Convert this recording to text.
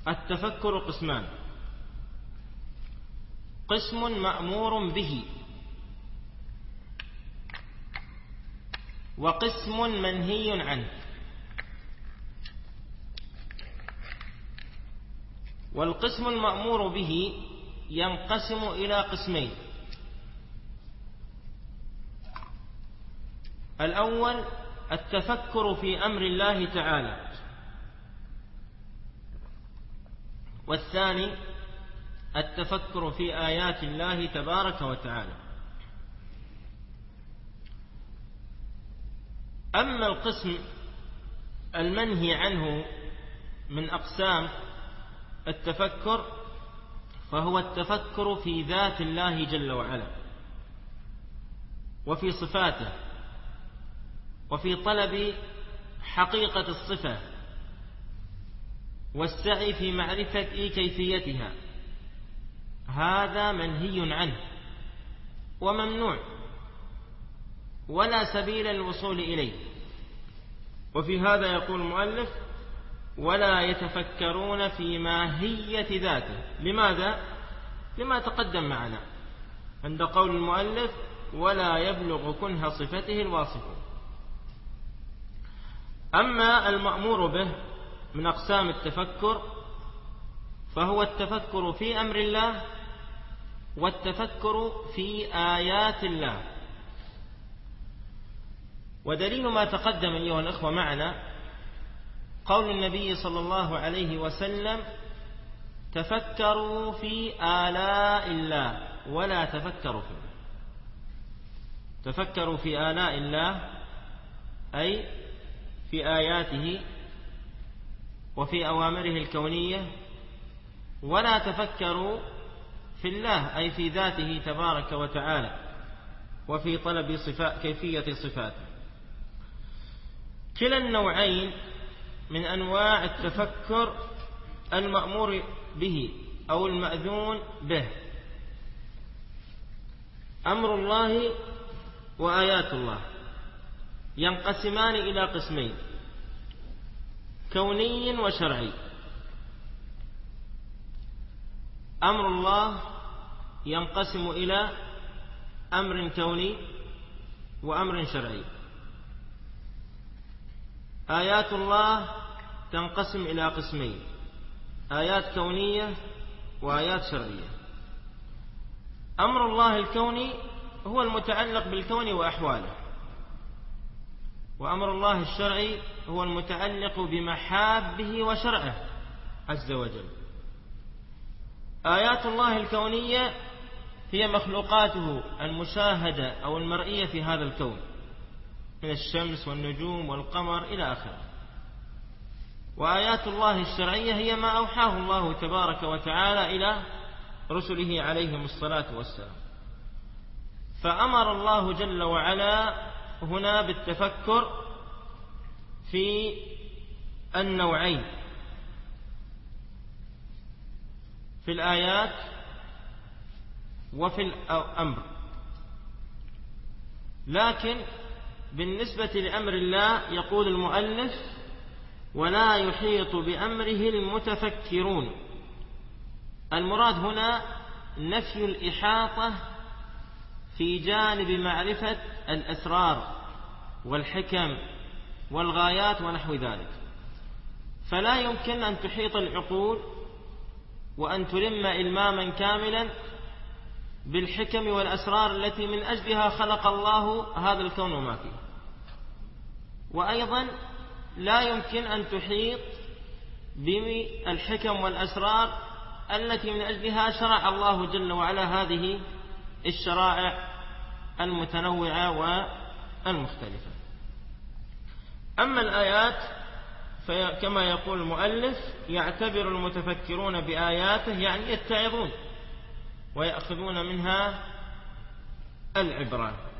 التفكر قسمان: قسم مأمور به، وقسم منهي عنه. والقسم المأمور به ينقسم إلى قسمين: الأول التفكر في أمر الله تعالى، والثاني التفكر في آيات الله تبارك وتعالى. أما القسم المنهي عنه من أقسام التفكر فهو التفكر في ذات الله جل وعلا، وفي صفاته، وفي طلب حقيقة الصفة، والسعي في معرفة كيفيتها. هذا منهي عنه وممنوع، ولا سبيل للوصول إليه. وفي هذا يقول المؤلف: ولا يتفكرون في ماهية ذاته. لماذا؟ لما تقدم معنا عند قول المؤلف: ولا يبلغ كنه صفته الواصف. أما المأمور به من أقسام التفكر فهو التفكر في أمر الله، والتفكر في آيات الله. ودليل ما تقدم أيها الأخوة معنا قول النبي صلى الله عليه وسلم: تفكروا في آلاء الله ولا تفكروا فيه. تفكروا في آلاء الله أي في آياته وفي أوامره الكونية، ولا تفكروا في الله أي في ذاته تبارك وتعالى، وفي طلب كيفية صفاته. كلا النوعين من أنواع التفكر المأمور به أو المأذون به: أمر الله وآيات الله ينقسمان إلى قسمين: كوني وشرعي. أمر الله ينقسم إلى أمر كوني وأمر شرعي. آيات الله تنقسم إلى قسمين: آيات كونية وآيات شرعية. أمر الله الكوني هو المتعلق بالكون وأحواله، وأمر الله الشرعي هو المتعلق بمحابه وشرعه عز وجل. آيات الله الكونية هي مخلوقاته المشاهدة أو المرئية في هذا الكون من الشمس والنجوم والقمر إلى آخره. وآيات الله الشرعية هي ما أوحاه الله تبارك وتعالى إلى رسله عليهم الصلاة والسلام. فأمر الله جل وعلا هنا بالتفكر في النوعين، في الآيات وفي الأمر. لكن بالنسبة لأمر الله يقول المؤلف: ولا يحيط بأمره المتفكرون. المراد هنا نفي الإحاطة في جانب معرفة الأسرار والحكم والغايات ونحو ذلك. فلا يمكن أن تحيط العقول وأن تلم إلماما كاملا بالحكم والأسرار التي من أجلها خلق الله هذا الكون وما فيه. وأيضا لا يمكن أن تحيط بالحكم والأسرار التي من أجلها شرع الله جل وعلا هذه الشرائع المتنوعة والمختلفة. أما الآيات فكما يقول المؤلف: يعتبر المتفكرون بآياته يعني يتعظون ويأخذون منها العبرة.